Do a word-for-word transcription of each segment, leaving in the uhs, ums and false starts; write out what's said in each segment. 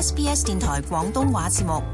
S B S 電台廣東話節目。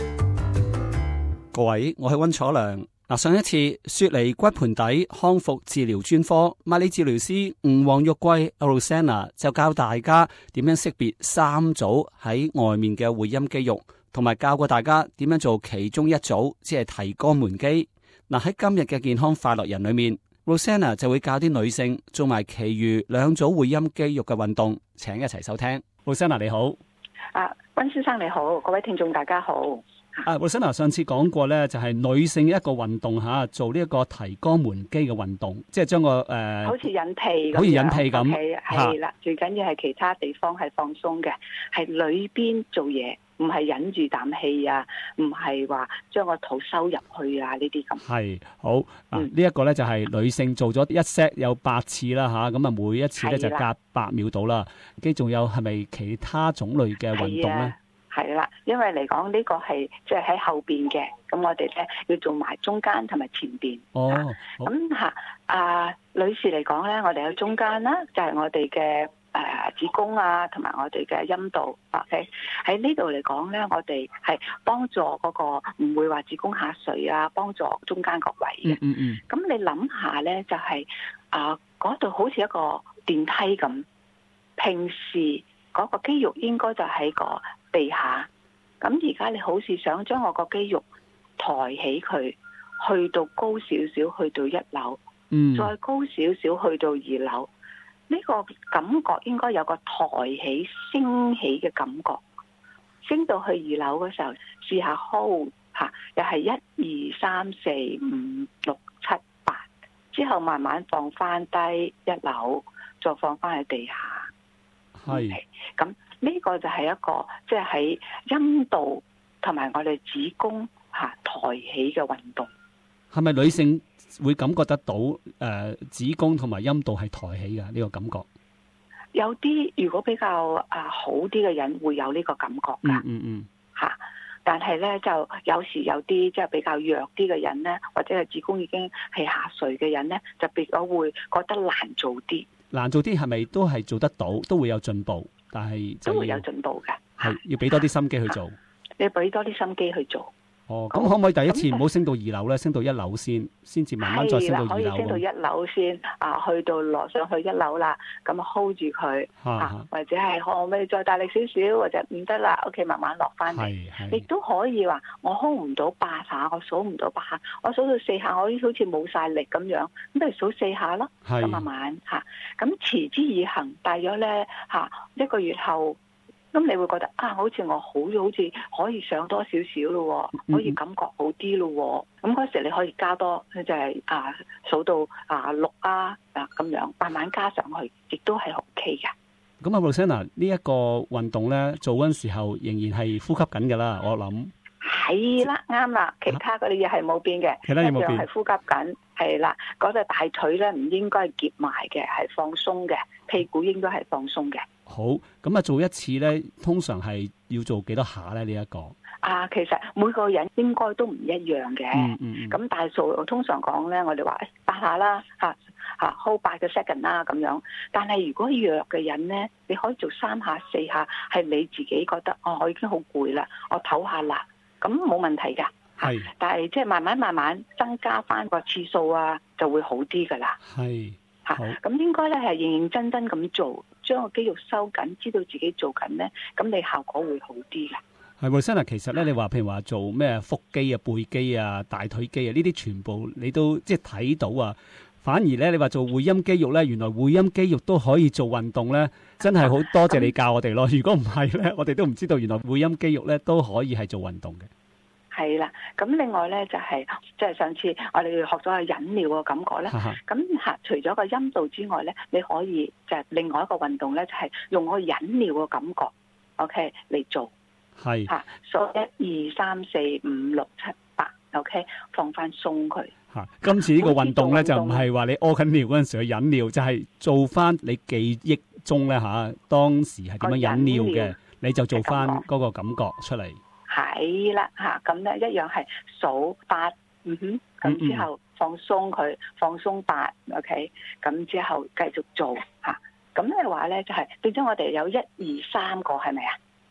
各位，我係溫楚良。嗱，上一次雪梨骨盆底康復治療專科物理治療師吳黃玉桂 Rosanna 就教大家點樣識別三組喺外面嘅會陰肌肉，同埋教過大家點樣做其中一組，即係提肛門肌。嗱，喺今日嘅健康快樂人裏面， Rosanna 就會教啲女性做埋其餘兩組會陰肌肉嘅運動，請一齊收聽。Rosanna 你好。 啊，溫先生你好，各位聽眾大家好。 啊 Rosanna 上次講過咧，就係、是、女性一個運動吓，做呢一個提肛門肌嘅運動，即係將個誒，呃、 好似引屁， 好似引屁咁， 係啦，最緊要係其他地方係放鬆嘅，係裏邊做嘢，唔係忍住啖氣啊，唔係話將個肚收入去啊呢啲咁。係好啊，嗯、呢一個咧就係女性做咗一 set 有八次啦吓，咁啊每一次咧就隔八秒到啦。跟住仲有係咪其他種類嘅運動咧？ 係啦，因為嚟講呢個係即係喺後邊嘅，咁我哋咧要做埋中間同埋前邊。哦，咁吓啊，女士嚟講咧，我哋喺中間啦，就係、是、我哋嘅誒子宮啊，同埋我哋嘅陰道。OK，喺呢度嚟講咧，我哋係幫助嗰個唔會話子宮下垂啊，幫助中間個位嘅。嗯嗯。咁你諗下咧，就係啊嗰度好似一個電梯咁，平時嗰個肌肉應該就喺個地下，咁而家你好似想將我個肌肉抬起佢，去到高少少，去到一樓，嗯，再高少少去到二樓，呢個感覺應該有個抬起、升起嘅感覺。升到去二樓嘅時候，試下 hold 吓，又係一二三四五六七八，之後慢慢放翻低一樓，再放翻去地下。係，咁。呢個就係一個即係喺陰道同埋我哋子宮吓抬起嘅運動。係咪女性會感覺得到誒、呃、子宮同埋陰道係抬起嘅呢、這個感覺？有啲如果比較啊好啲嘅人會有呢個感覺噶。嗯嗯嗯。吓、嗯，但係咧就有時有啲即係比較弱啲嘅人咧，或者係子宮已經係下垂嘅人咧，就變咗會覺得難做啲。難做啲係咪都係做得到，都會有進步？但係都會有進步嘅，係要俾多啲心機去做。你俾多啲心機去做。哦，咁可唔可以第一次唔好升到二樓咧？升到一樓先，先至慢慢再升到二樓。可以升到一樓先，啊，去到落上去一樓啦，咁 hold 住佢，啊，或者係可唔可以再大力少少，或者唔得啦 ，OK， 慢慢落翻嚟。亦都可以話我 hold 唔到八下，我數唔到八下，我數到四下，我好似冇晒力咁樣，咁咪數四下咯，咁慢慢吓，咁持之以恆，大約咧吓一個月後。咁你會覺得啊，好似我好好似可以上多少少咯，可以感覺好啲咯。咁嗰時你可以加多，就係、是、啊數到啊六啊啊咁樣，慢慢加上去，亦都係 OK 嘅。咁啊 Rosanna 呢一個運動咧，做嗰陣時候仍然係呼吸緊㗎啦，我諗。係啦，啱啦，其他嗰啲嘢係冇變嘅，其他嘢冇變，一樣係呼吸緊。係啦，嗰、那、隻、個、大腿咧唔應該係夾埋嘅，係放鬆嘅，屁股應該係放鬆嘅。好，咁啊做一次咧，通常係要做幾多下咧？呢、這、一個啊，其實每個人應該都唔一樣嘅。嗯嗯。咁大數通常講咧，我哋話誒八下啦，吓吓 hold 八個 second 啦咁樣。但係如果弱嘅人咧，你可以做三下四下，係你自己覺得哦，我已經好攰啦，我唞下啦，咁冇問題噶。係。但係即係慢慢慢慢增加翻個次數啊，就會好啲噶啦。係。吓，咁應該咧係認認真真咁做，將個肌肉收緊，知道自己做緊咧，咁你效果會好啲嘅。係，Rosanna，其實咧，你話譬如話做咩腹肌啊、背肌啊、大腿肌啊，呢啲全部你都即係睇到啊。反而咧，你話做會陰肌肉咧，原來會陰肌肉都可以做運動咧，真係好多謝你教我哋咯。如果唔係咧，我哋都唔知道原來會陰肌肉咧都可以係做運動嘅。係啦，咁另外咧就係即係上次我哋學咗個引尿嘅感覺咧，咁吓除咗個陰道之外咧，你可以就係另外一個運動咧，就係用個引尿嘅感覺 ，OK 嚟做，係吓數一二三四五六七八 ，OK 放翻鬆佢。吓，今次呢個運動咧就唔係話你屙緊尿嗰陣時去引尿，就係、是、做翻你記憶中咧吓，當時係點樣引尿嘅，你就做翻嗰個感覺出嚟。係啦，吓咁咧一樣係數八，嗯哼，咁之後放鬆佢，放鬆八 ，OK，咁之後繼續做吓，咁嘅話咧就係變咗我哋有一二三個係咪啊？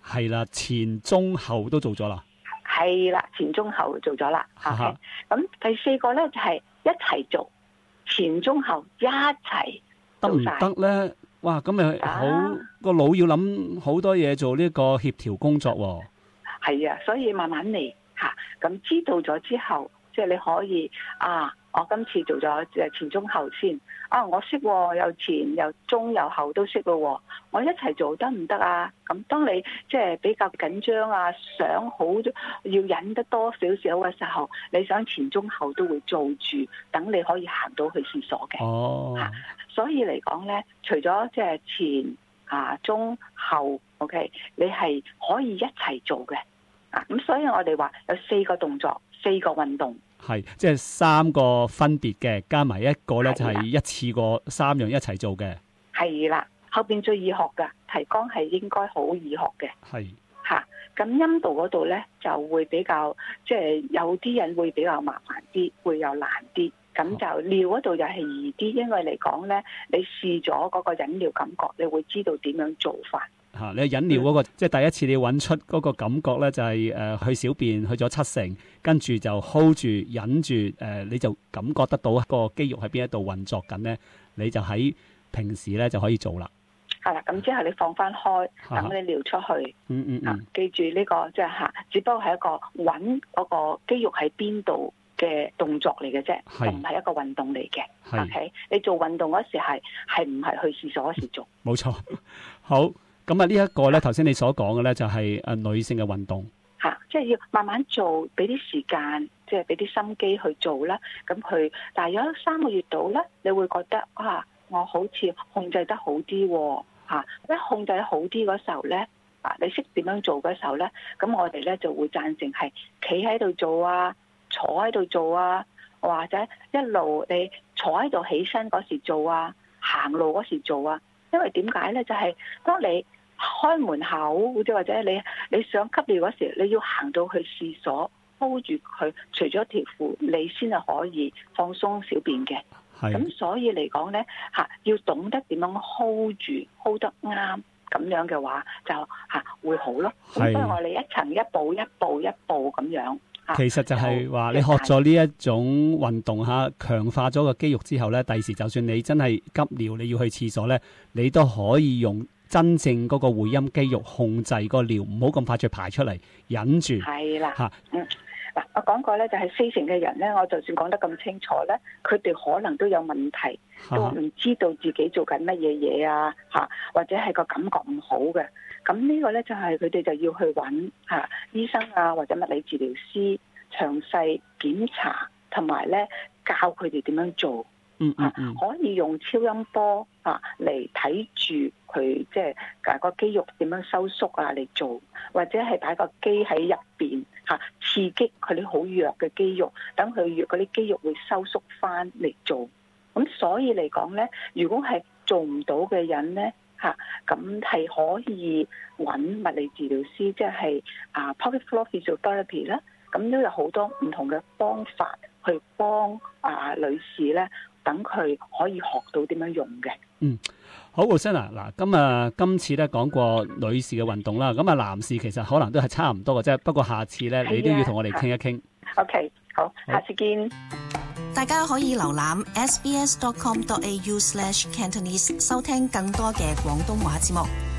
係啦，前中後都做咗啦。 係啦，前中後做咗啦。OK，咁第四個咧就係、是、一齊做，前中後一齊做晒。 得唔得咧？哇，咁咪好個腦要諗好多嘢做呢個協調工作喎。係啊，所以慢慢嚟吓。咁、啊、知道咗之後，即係你可以啊，我今次做咗誒前中後先。啊，我識喎，又前又中又後都識咯。我一齊做得唔得啊？咁當你即係比較緊張啊，想好要忍得多少少嘅時候，你想前中後都會做住，等你可以行到去廁所嘅。 哦， 啊、所以嚟講咧，除咗即係前啊中後 ，OK，你係可以一齊做嘅。啊，咁所以我哋話有四個動作，四個運動。 係，即係三個分別嘅，加埋一個咧就係一次過三樣一齊做嘅。係啦，後邊最易學噶提綱係應該好易學嘅。係吓，咁陰道嗰度咧就會比較，即係有啲人會比較麻煩啲，會有難啲。咁就尿嗰度又係易啲，因為嚟講咧，你試咗嗰個引尿感覺，你會知道點樣做法。吓、啊，你引尿嗰、那個、嗯、即係第一次你揾出嗰個感覺咧，就係、是、誒、呃、去小便去咗七成，跟住就 hold 住忍住，誒、呃、你就感覺得到個肌肉喺邊一度運作緊咧，你就喺平時咧就可以做啦。係啦，咁之後你放翻開，等你尿出去。嗯嗯嗯、啊，記住呢、這個即係吓，只不過係一個揾嗰個肌肉喺邊度嘅動作嚟嘅啫，就唔係一個運動嚟嘅。OK，你做運動嗰時係係唔係去廁所嗰時做？冇錯，好。咁啊，呢一個咧，頭先你所講嘅咧，就係誒女性嘅運動吓，即係要慢慢做，俾啲時間，即係俾啲心機去做啦。咁佢大約三個月度咧，你會覺得啊，我好似控制得好啲吓。一控制得好啲嗰時候咧，啊，你識點樣做嗰時候咧，咁我哋咧就會贊成係企喺度做啊，坐喺度做啊，或者一路你坐喺度起身嗰時做啊，行路嗰時做啊。因為點解咧？就係、是、當你開門口，或者或者你你想吸尿嗰時，你要行到去廁所 hold 住佢，除咗條褲，你先係可以放鬆小便嘅。咁所以嚟講咧，吓要懂得點樣 hold 住 hold 得啱，咁樣嘅話就吓會好咯。咁所以我哋一層一步一步一步咁樣。其實就係話你學咗呢一種運動吓，強化咗個肌肉之後咧，第時就算你真係急尿，你要去廁所咧，你都可以用真正嗰個會陰肌肉控制個尿，唔好咁快就排出嚟，忍住。係啦，吓，嗯，嗱，我講過咧，就係四成嘅人咧，我就算講得咁清楚咧，佢哋可能都有問題，都唔知道自己做緊乜嘢嘢啊，吓，或者係個感覺唔好嘅。咁呢個咧就係佢哋就要去揾吓醫生啊，或者物理治療師詳細檢查，同埋咧教佢哋點樣做。嗯嗯嗯，可以用超音波啊嚟睇住佢，即係誒個肌肉點樣收縮啊嚟做，或者係擺個機喺入邊吓刺激佢啲好弱嘅肌肉，等佢弱嗰啲肌肉會收縮翻嚟做。咁所以嚟講咧，如果係做唔到嘅人咧，吓咁係可以揾物理治療師，即係啊 pelvic floor physiotherapy 啦。咁都有好多唔同嘅方法去幫啊女士咧，等佢可以學到點樣用嘅。嗯，好 Rosanna 嗱，咁啊今次咧講過女士嘅運動啦，咁啊男士其實可能都係差唔多嘅啫，不過下次咧你都要同我哋傾一傾。OK，好，下次見。 大家可以瀏覽 s b s dot com dot a u slash cantonese 收聽更多嘅廣東話節目。